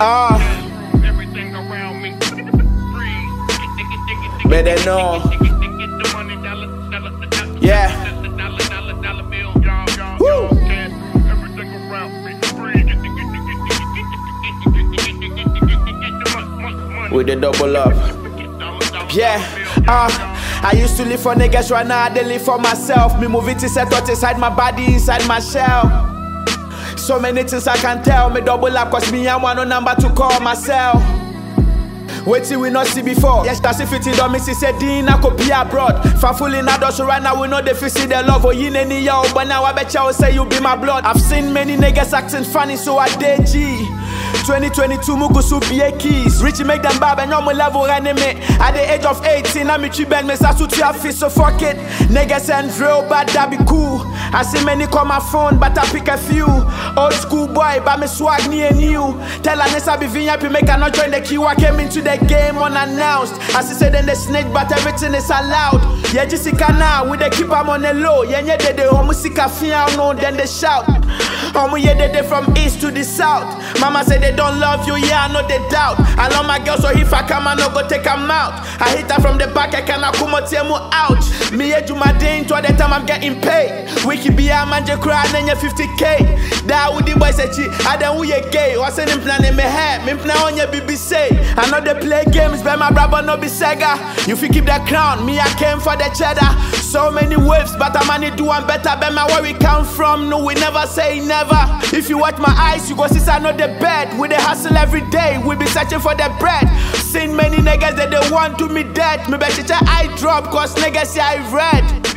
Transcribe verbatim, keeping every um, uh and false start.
Ah, Everything around me. better know. Yeah. Woo. With the double up. Yeah. Uh, I used to live for niggas, right now I dey live for myself. Me moving to set out inside my body, inside my shell. So many things I can tell. Me double up cause me and one no number to call myself. Wait till we not see before. Yes, that's if it don't miss it. Say Dean, I could be abroad. Fanful in adults, so right now we know they feel see the love. Oh, you any yo, but now I bet y'all say you be my blood. I've seen many niggas acting funny, so I did G. twenty twenty-two, Mugusu B A keys. Richie make them bab and normal level enemy. At the age of eighteen, I'm a bang, me start to your face, so fuck it. Niggas and real bad, that be cool. I see many call my phone, but I pick a few. Old school boy, but me swag near new. Tell Anessa be happy, make her not join the queue. I came into the game unannounced. As he said, then the snake, but everything is allowed. Yeah, Jessica now, we they keep them on the low. Yeah, yeah, they the homusika fear, no, then they shout. Um, yeah, they they from east to the south. Mama said they don't love you, yeah, I know they doubt. I love my girl, so if I come, I no go take them out. I hit her from the back, I cannot come out, tell me ouch. Me, yeah, do my day into the time I'm getting paid. Wiki be a man, you cry, and then you fifty K. That would the boy say, I don't we a gay. What's in plan in my head? Me plan on your B B C. I know they play games, but my brother no be Sega. You fi keep the crown, me, I came for the cheddar. So many waves, but I'm only doing better. But my where we come from, no, we never say never. If you watch my eyes, you go see I know the bed. We dey hustle every day, we be searching for the bread. Seen many niggas that they want to me dead. Me bet you I drop, cause niggas say I read.